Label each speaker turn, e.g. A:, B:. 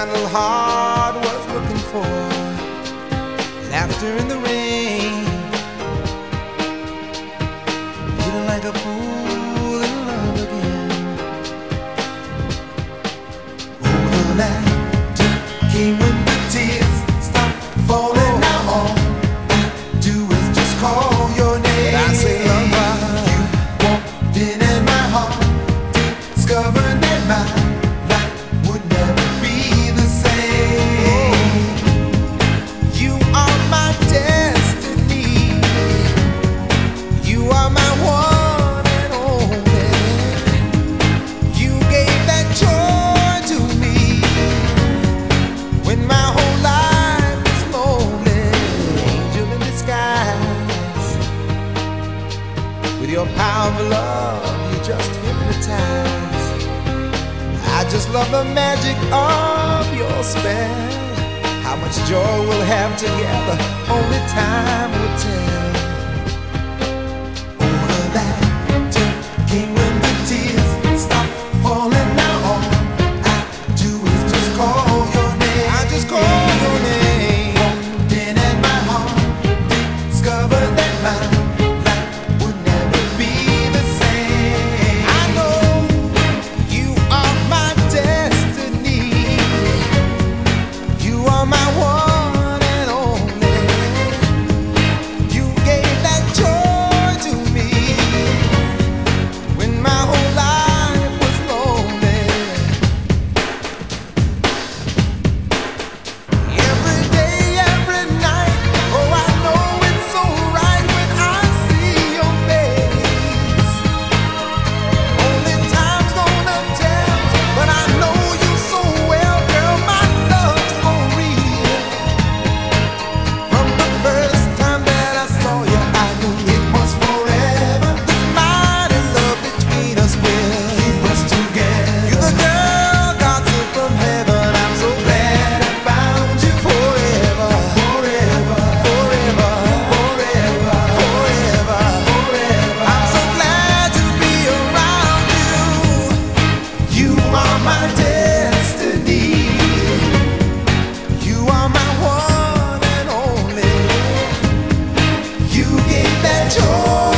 A: my little heart was looking for. Laughter in the rain, feeling like a fool in love again. Oh, the laughter came when the tears stopped falling. Now all I do is just call your name. And I say, lover, you walked in and my heart discovered that my life would never be the same. You are my destiny. You are my one and only. You gave that joy to me when my whole life was lonely. Angel in disguise, with your power of love, you just hypnotize. I just love the magic of your spell. How much joy we'll have together, only time will tell. Oh, the laughter came when the tears stopped falling. Now all I do is just call your name. I just call your name. Walked in and my heart discovered that my life would never be the same. I know you are my destiny. You are my one and only. You gave that joy to me when my whole life was lonely. Every day, every night, oh, I know it's so right when I see your face. Only time's gonna tell, but I know you so well, girl. My love's for real. From the first time that I saw you, I knew it was forever. This mighty love between us will keep us together. You're the girl God sent from heaven. I'm so glad I found you. Forever, forever, forever, forever, forever, forever. I'm so glad to be around you. You are my destiny. You are my one and only. You gave that joy